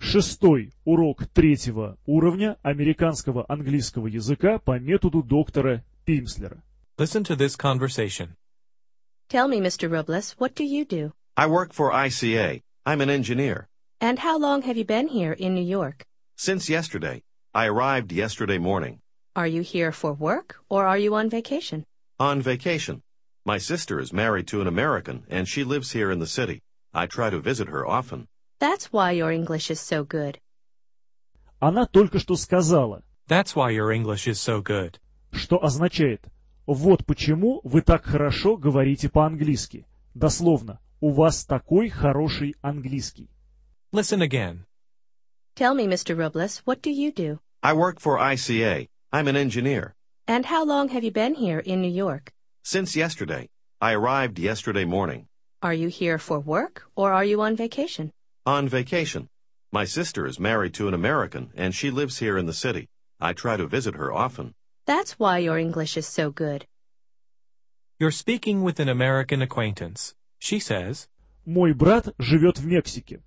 Шестой урок третьего уровня американского английского языка по методу доктора Пимслера. Listen to this conversation. Tell me, Mr. Robles, what do you do? I work for ICA. I'm an engineer. And how long have you been here in New York? Since yesterday. I arrived yesterday morning. Are you here for work or are you on vacation? On vacation. My sister is married to an American and she lives here in the city. I try to visit her often. That's why your English is so good. Она только что сказала, That's why your English is so good. что означает «Вот почему вы так хорошо говорите по-английски». Дословно, у вас такой хороший английский. Listen again. Tell me, Mr. Robles, what do you do? I work for ICA. I'm an engineer. And how long have you been here in New York? Since yesterday. I arrived yesterday morning. Are you here for work or are you on vacation? On vacation. My sister is married to an American and she lives here in the city. I try to visit her often. That's why your English is so good. You're speaking with an American acquaintance. She says, Мой брат живет в Мексике.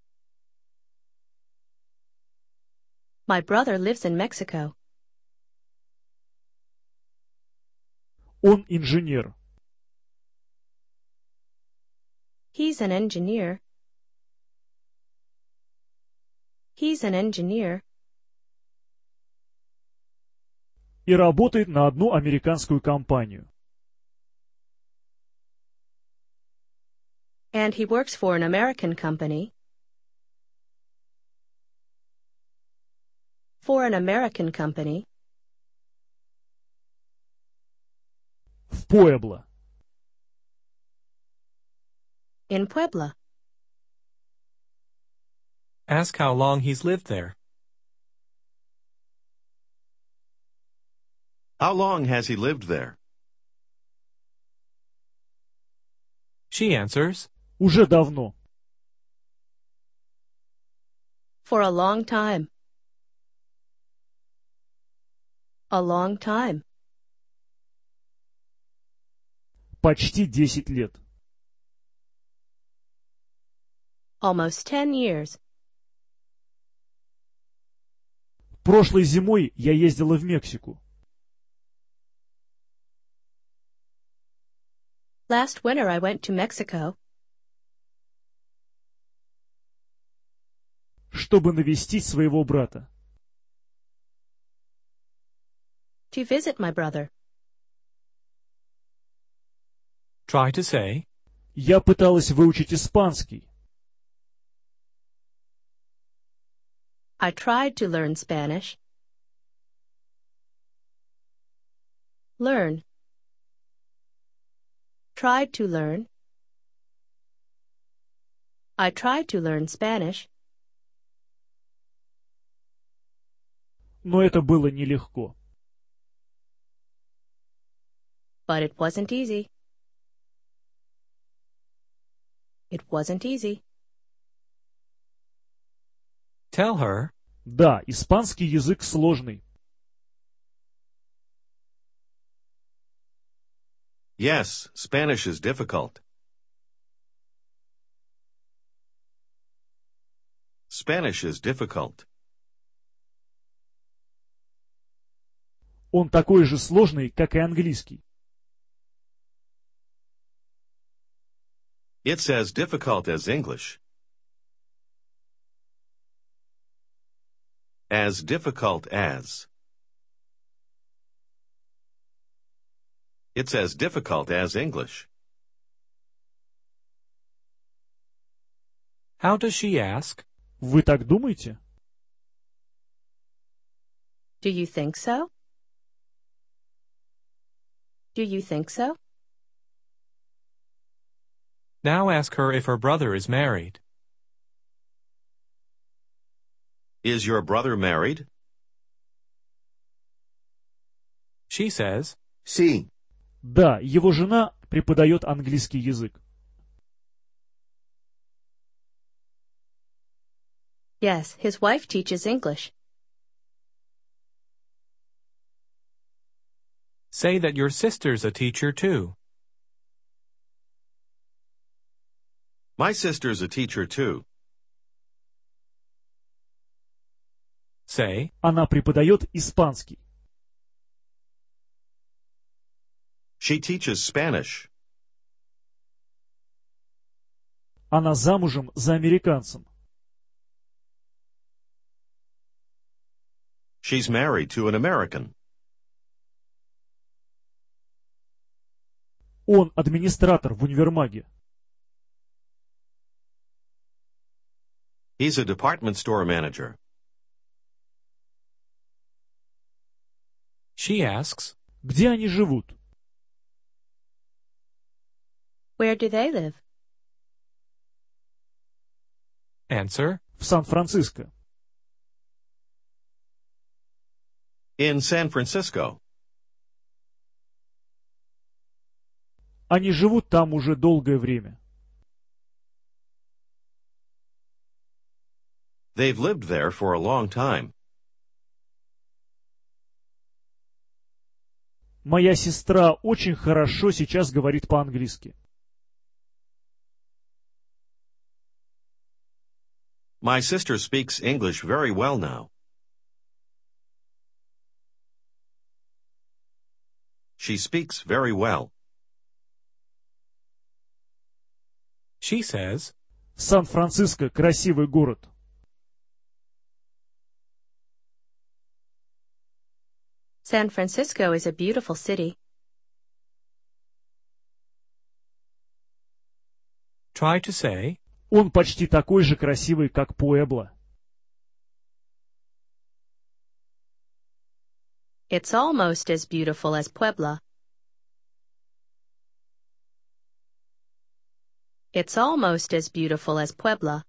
My brother lives in Mexico. Он инженер. He's an engineer. He's an engineer. И работает на одну американскую компанию. And he works for an American company. For an American company. В Пуэбло. In Puebla. ask how long he's lived there. How long has he lived there? She answers, Уже давно. For a long time. A long time. Почти 10 лет. Almost 10 years. Прошлой зимой я ездила в Мексику. Last winter I went to Mexico. Чтобы навестить своего брата. To visit my brother. try to say, Я пыталась выучить испанский. I tried to learn Spanish. Learn. Tried to learn. I tried to learn Spanish. Но это было нелегко. But it wasn't easy. It wasn't easy. tell her, Да, испанский язык сложный. Yes, Spanish is difficult. Spanish is difficult. Он такой же сложный, как и английский. It's as difficult as English. As difficult as. It's as difficult as English. how does she ask? Вы так думаете? Do you think so? Do you think so? Now ask her if her brother is married. Is your brother married? She says, Sí. Да, его жена преподает английский язык. Yes, his wife teaches English. say that your sister's a teacher too. My sister's a teacher too. Say, Она преподает испанский. She teaches Spanish. Она замужем за американцем. She's married to an American. Он администратор в универмаге. He's a department store manager. she asks, Где они живут? Where do they live? answer, В Сан-Франциско. In San Francisco. Они живут там уже долгое время. They've lived there for a long time. Моя сестра очень хорошо сейчас говорит по-английски. My sister speaks English very well now. She speaks very well. she says, Сан-Франциско — красивый город. San Francisco is a beautiful city. try to say, Он почти такой же красивый, как Пуэбло. It's almost as beautiful as Puebla. It's almost as beautiful as Puebla.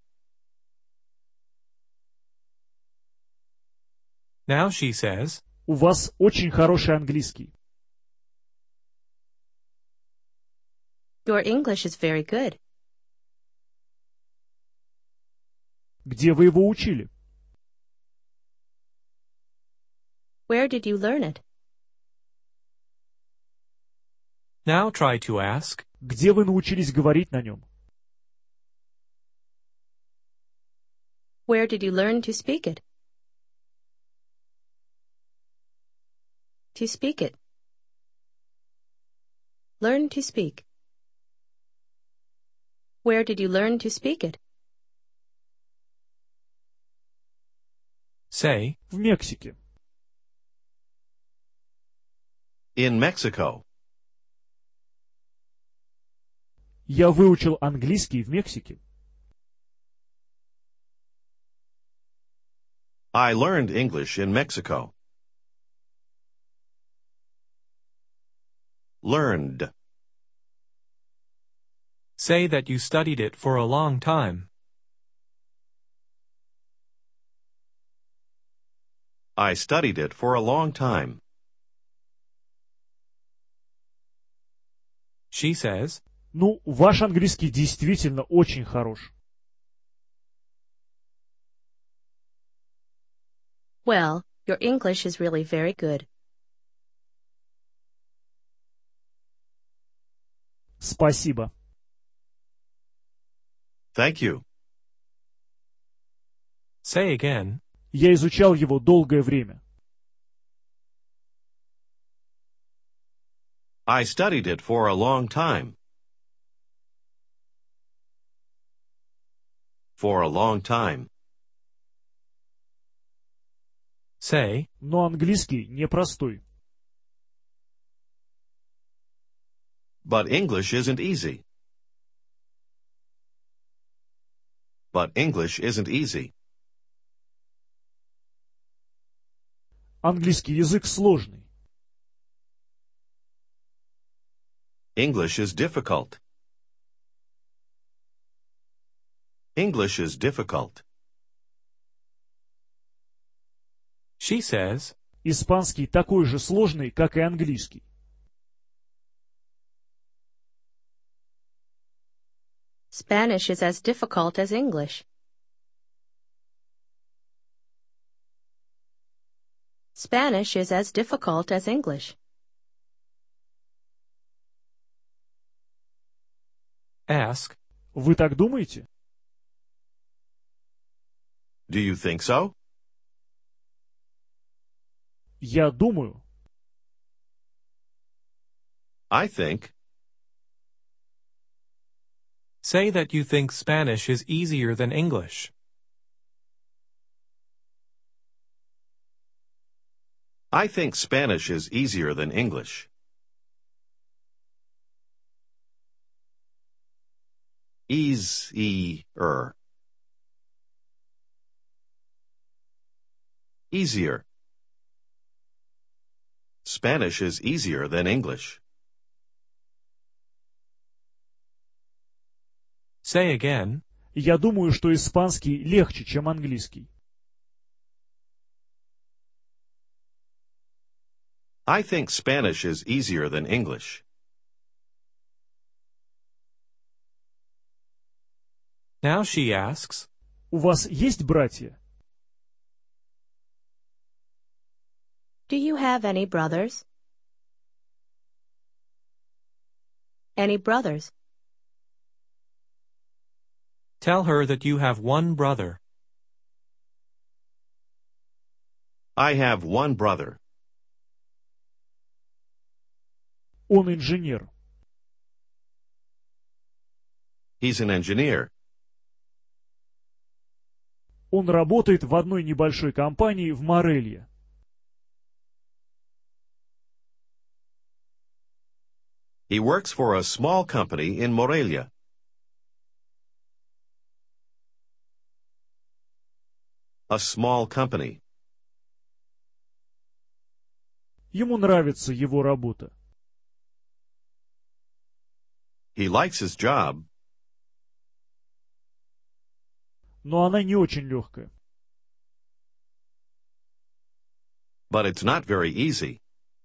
now she says, У вас очень хороший английский. Your English is very good. Где вы его учили? Where did you learn it? now try to ask, Где вы научились говорить на нем? Where did you learn to speak it? To speak it. Learn to speak. Where did you learn to speak it? say, В Мексике. In Mexico. Я выучил английский в Мексике. I learned English in Mexico. Learned. say that you studied it for a long time. I studied it for a long time. she says, Ну, ваш английский действительно очень хорош. Well, your English is really very good. Спасибо. Thank you. say again, Я изучал его долгое время. I studied it for a long time. For a long time. say, Но английский непростой. But English isn't easy. But English isn't easy. Английский язык сложный. English is difficult. English is difficult. she says, Испанский такой же сложный, как и английский. Spanish is as difficult as English. Spanish is as difficult as English. ask, Вы так думаете? Do you think so? Я думаю. I think. Say that you think Spanish is easier than English. I think Spanish is easier than English. Easier. Easier. Spanish is easier than English. Say again. Я думаю, что испанский легче, чем английский. I think Spanish is easier than English. Now she asks, У вас есть братья? Do you have any brothers? Any brothers? tell her that you have one brother. I have one brother. Он инженер. He's an engineer. Он работает в одной небольшой компании в Морелье. He works for a small company in Morelia. A small company. Ему нравится его работа. He likes his job, Но она не очень легкая. but it's not very easy.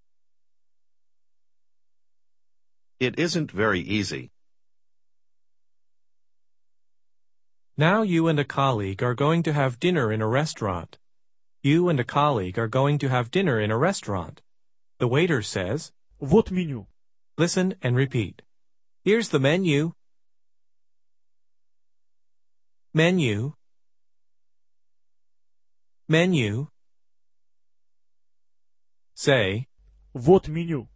It isn't very easy. Now you and a colleague are going to have dinner in a restaurant. You and a colleague are going to have dinner in a restaurant. The waiter says, Вот меню. listen and repeat. Here's the menu. Menu. Menu. Say, Вот меню.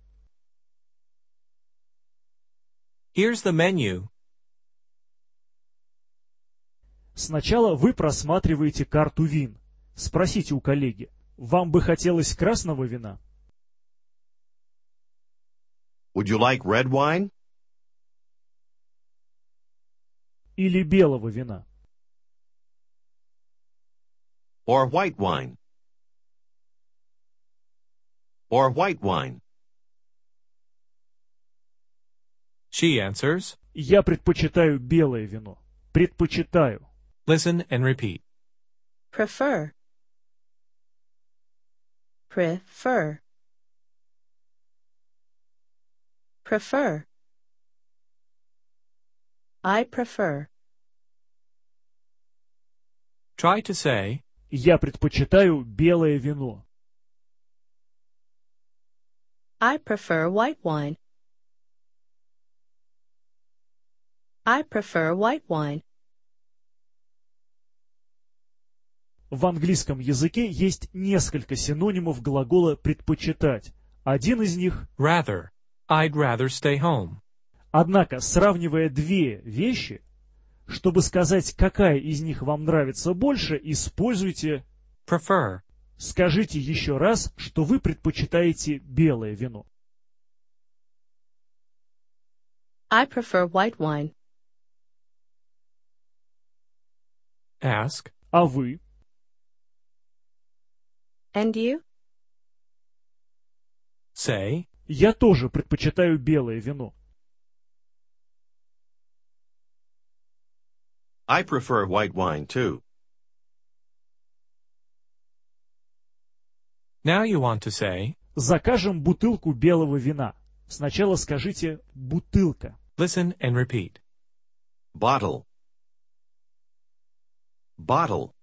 here's the menu. Сначала вы просматриваете карту вин. Спросите у коллеги, вам бы хотелось красного вина? Would you like red wine Или белого вина? or white wine? Or white wine? She answers, Я предпочитаю белое вино. Предпочитаю. listen and repeat. Prefer. Prefer. Prefer. I prefer. Try to say, Я предпочитаю белое вино. I prefer white wine. I prefer white wine. В английском языке есть несколько синонимов глагола «предпочитать». Один из них rather. I'd rather stay home. Однако, сравнивая две вещи, чтобы сказать, какая из них вам нравится больше, используйте, Prefer. скажите еще раз, что вы предпочитаете белое вино. I prefer white wine. Ask, А вы? And you? say, Я тоже предпочитаю белое вино. I prefer white wine too. now you want to say, Закажем бутылку белого вина. Сначала скажите «бутылка». listen and repeat. Bottle. Bottle.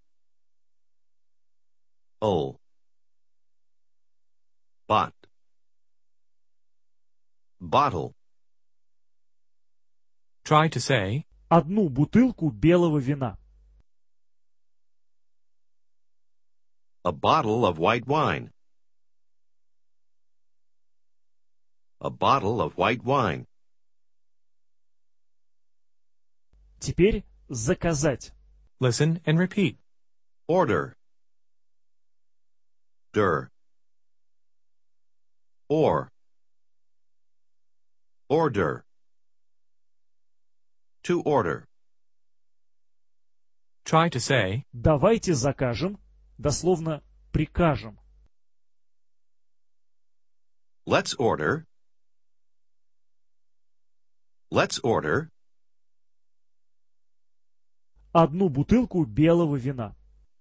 Oh. Bot. Bottle. Try to say, Одну бутылку белого вина. A bottle of white wine. A bottle of white wine. Теперь заказать. Listen and repeat. Order. Der. Or. Order. To order. Try to say, Давайте закажем, дословно прикажем. Let's order. Let's order. Одну бутылку белого вина.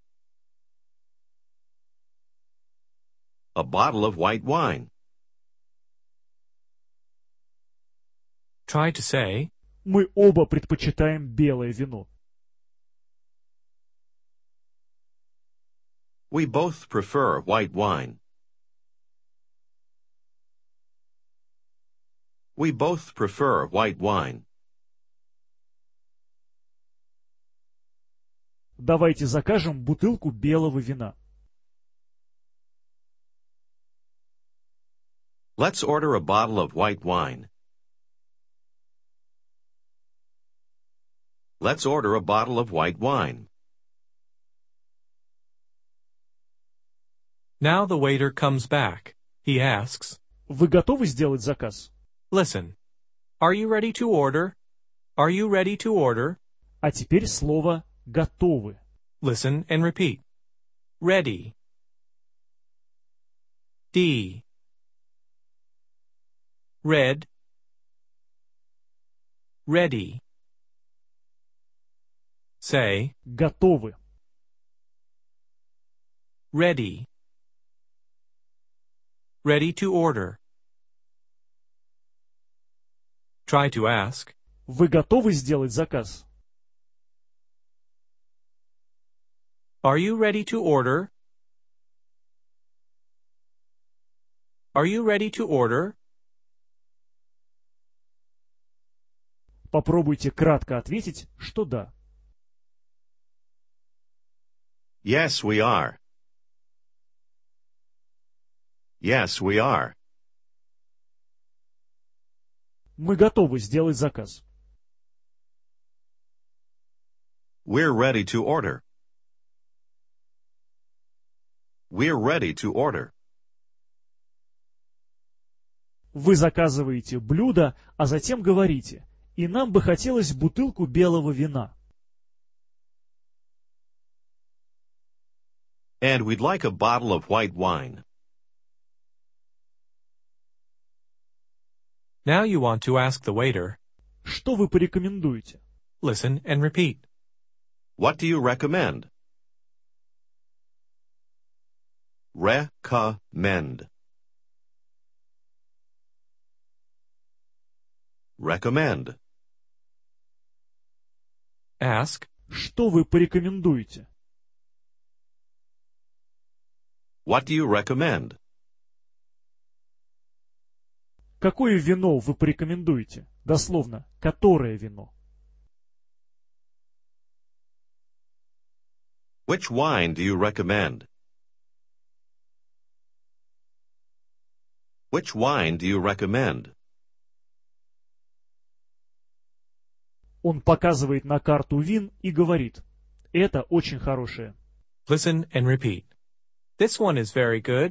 A bottle of white wine. try to say, Мы оба предпочитаем белое вино. We both prefer white wine. We both prefer white wine. Давайте закажем бутылку белого вина. Let's order a bottle of white wine. Let's order a bottle of white wine. Now the waiter comes back. He asks, Вы готовы сделать заказ? listen, are you ready to order? Are you ready to order? А теперь слово «готовы». Listen and repeat. Ready. D. Red. Ready. Say, Готовы. ready. Ready to order. Try to ask, Вы готовы сделать заказ? are you ready to order? Are you ready to order? Попробуйте кратко ответить, что да. Yes, we are. Yes, we are. Мы готовы сделать заказ. We're ready to order. We're ready to order. Вы заказываете блюдо, а затем говорите, и нам бы хотелось бутылку белого вина. And we'd like a bottle of white wine. Now you want to ask the waiter. Что вы порекомендуете? Listen and repeat. What do you recommend? Recommend. Recommend. Ask, Что вы порекомендуете? What do you recommend? Какое вино вы порекомендуете? Дословно, которое вино? Which wine do you recommend? Which wine do you recommend? Он показывает на карту вин и говорит, это очень хорошее. listen and repeat. This one is very good.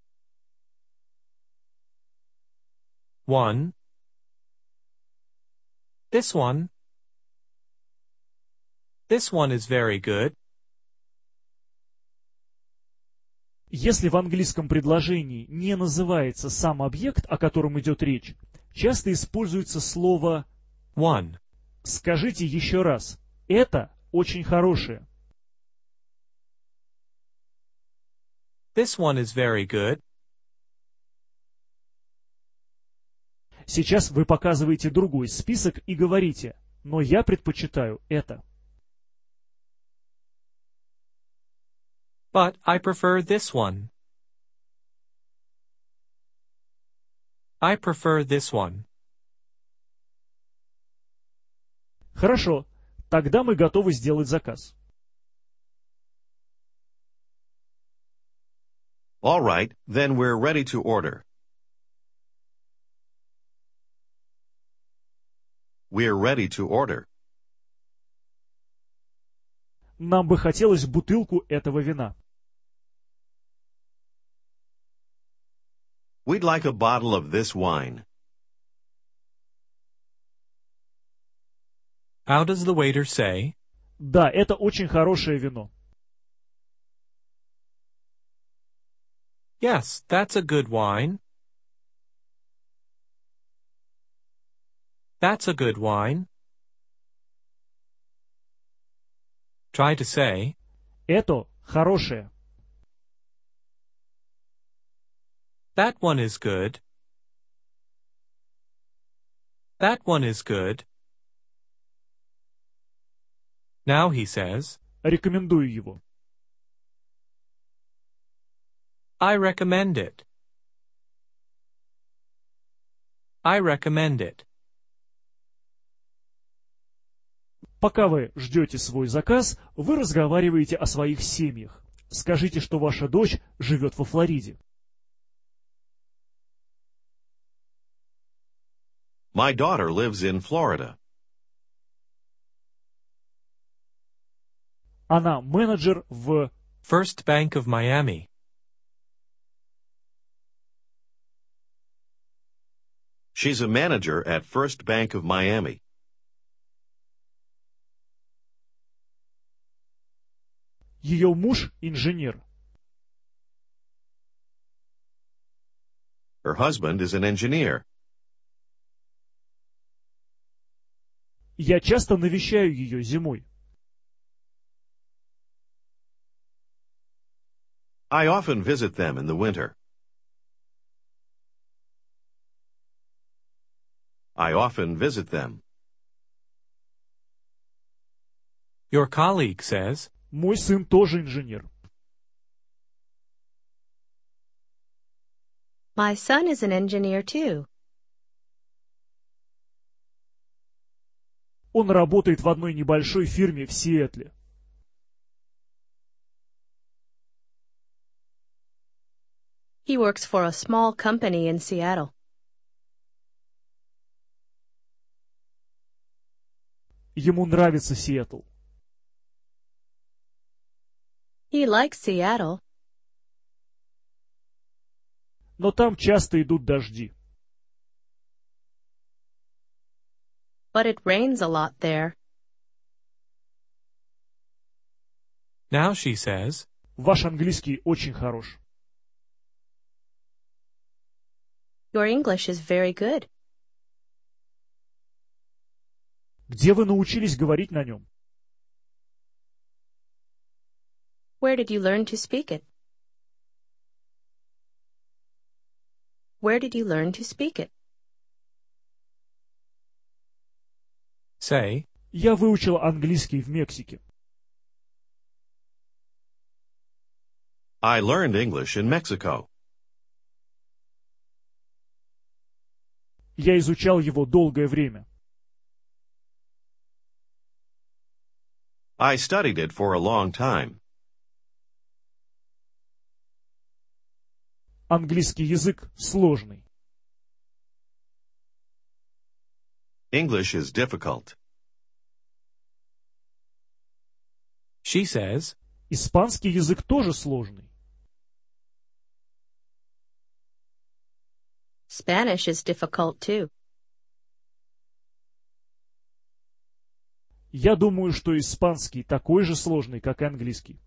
1. This one. This one is very good. Если в английском предложении не называется сам объект, о котором идет речь, часто используется слово 1. «скажите еще раз, это очень хорошее». This one is very good. Сейчас вы показываете другой список и говорите, но я предпочитаю это. But I prefer this one. I prefer this one. Хорошо, тогда мы готовы сделать заказ. All right, then we're ready to order. We're ready to order. Нам бы хотелось бутылку этого вина. We'd like a bottle of this wine. How does the waiter say? Да, это очень хорошее вино. Yes, that's a good wine. That's a good wine. Try to say, Это хорошее. that one is good. That one is good. Now he says, Рекомендую его. I recommend it. I recommend it. Пока вы ждете свой заказ, вы разговариваете о своих семьях. Скажите, что ваша дочь живет во Флориде. My daughter lives in Florida. Она менеджер в... First Bank of Miami. She's a manager at First Bank of Miami. Ее муж инженер. Her husband is an engineer. Я часто навещаю ее зимой. I often visit them in the winter. I often visit them. Your colleague says, Мой сын тоже инженер. My son is an engineer too. Он работает в одной небольшой фирме в Сиэтле. He works for a small company in Seattle. Ему нравится Сиэтл. He likes Seattle, Но там часто идут дожди. but it rains a lot there. now she says, Ваш английский очень хорош. Your English is very good. Где вы научились говорить на нем? Where did you learn to speak it? Where did you learn to speak it? say, Я выучил английский в Мексике. I learned English in Mexico. Я изучал его долгое время. I studied it for a long time. Английский язык сложный. English is difficult. she says, Испанский язык тоже сложный. Spanish is difficult too. Я думаю, что испанский такой же сложный, как и английский.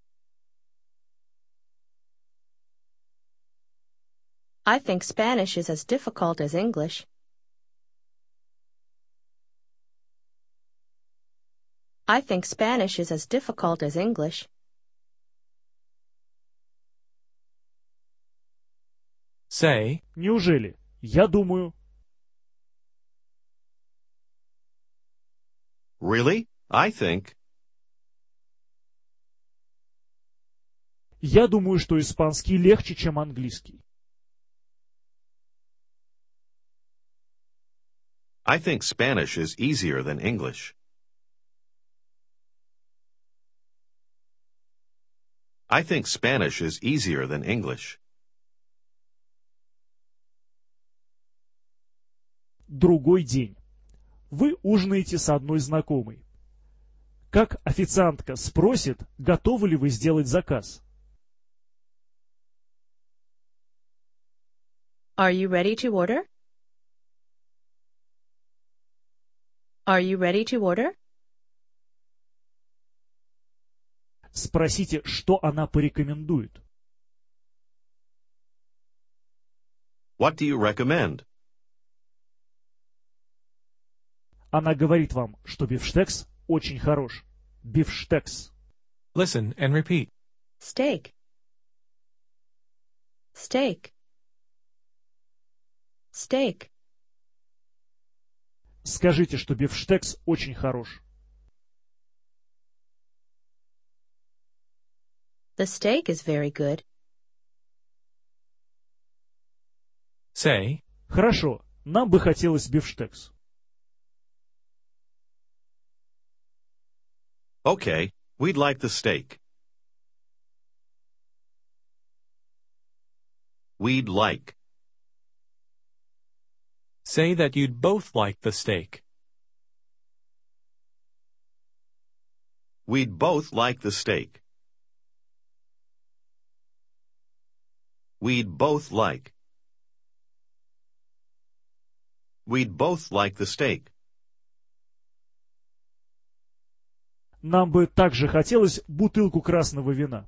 I think Spanish is as difficult as English. I think Spanish is as difficult as English. say, Неужели? Я думаю. Really? I think. Я думаю, что испанский легче, чем английский. I think Spanish is easier than English. I think Spanish is easier than English. Другой день. Вы ужинаете с одной знакомой. Как официантка спросит, готовы ли вы сделать заказ? Are you ready to order? Are you ready to order? Спросите, что она порекомендует. What do you recommend? Она говорит вам, что бифштекс очень хорош. Бифштекс. Listen and repeat. Steak. Steak. Steak. Скажите, что бифштекс очень хорош. The steak is very good. Say, Хорошо, нам бы хотелось бифштекс. Okay, we'd like the steak. We'd like. say that you'd both like the steak. We'd both like the steak. We'd both like. We'd both like the steak. Нам бы также хотелось бутылку красного вина.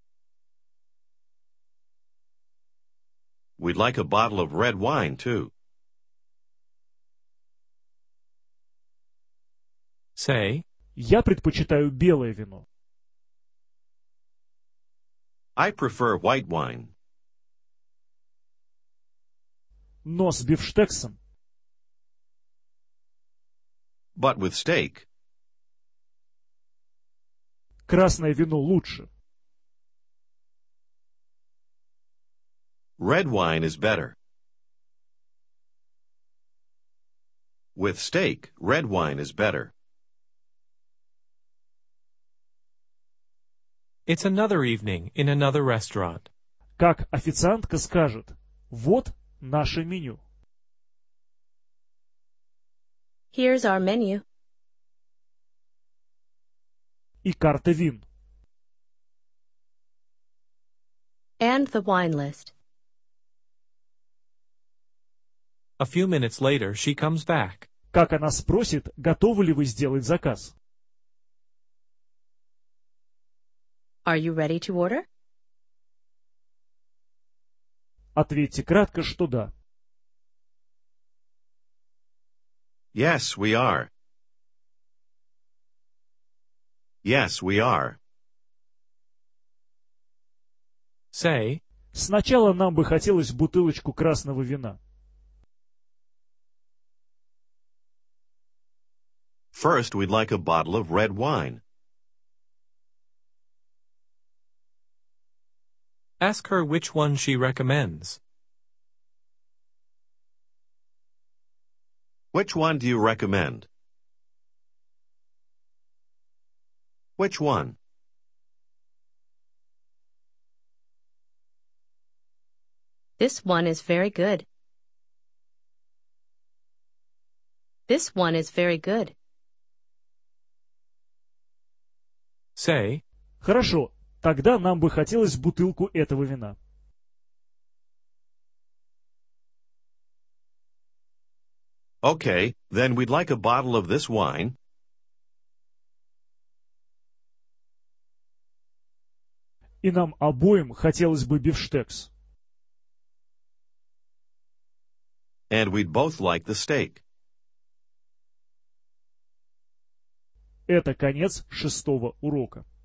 We'd like a bottle of red wine, too. Say, Я предпочитаю белое вино. I prefer white wine. Но с бифштексом. But with steak, Красное вино лучше. red wine is better. With steak, red wine is better. it's another evening in another restaurant. Как официантка скажет, вот наше меню. Here's our menu. И карта вин. And the wine list. A few minutes later, she comes back. Как она спросит, готовы ли вы сделать заказ? Are you ready to order? Ответьте кратко, что да. Yes, we are. Yes, we are. Say, Сначала нам бы хотелось бутылочку красного вина. First, we'd like a bottle of red wine. ask her which one she recommends. Which one do you recommend? Which one? This one is very good. This one is very good. Say, Хорошо, тогда нам бы хотелось бутылку этого вина. Okay, then we'd like a bottle of this wine. И нам обоим хотелось бы бифштекс. And we'd both like the steak. Это конец 6-го урока.